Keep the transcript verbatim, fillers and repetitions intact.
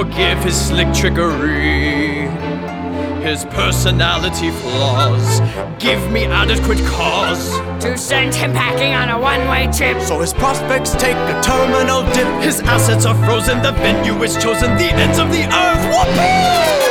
forgive his slick trickery, his personality flaws give me adequate cause to send him packing on a one-way trip. So his prospects take a terminal dip. His assets are frozen, the venue is chosen, the ends of the earth. Whoopee!